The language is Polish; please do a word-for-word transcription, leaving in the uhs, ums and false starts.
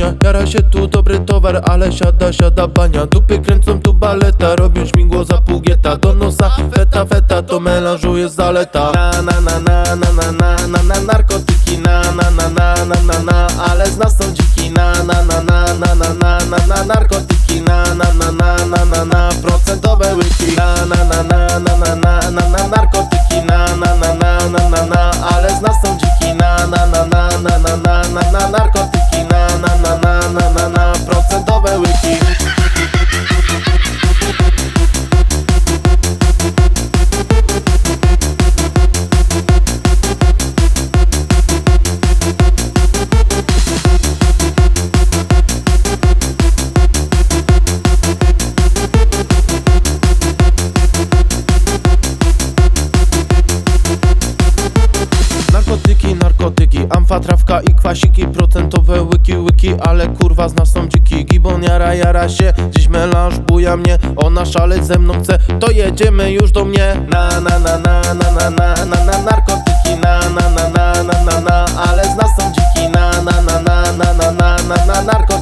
bania. Jara się tu dobry towar, ale siada, siada bania. Dupy kręcą tu baleta, robią śmigło za pół gieta. Do nosa feta, feta, to melanżu jest zaleta. Na na na na na na na na na narkotyki. Na na na na na na na, ale z nas są dziki. Na na na na na na na na na narkotyki. Na na na na na na na procentowe łyki. Na na na na na na na na na narkotyki. Na na na na na na na, ale z nas są dziki. Na na na na na na na na na narkotyki. Na na na na na na na procentowe łyki. Narkotyki, narkotyki, amfa, trawka i kwasiki. Procentowe łyki, łyki, ale kurwa z nas są dziki. Gibon jara, jara się, dziś melanż buja mnie. Ona szaleć ze mną chce, to jedziemy już do mnie. Na na na na na na na na na narkotyki. Na na na na na na na, ale z nas są dziki. Na na na na na na na na na narkotyki.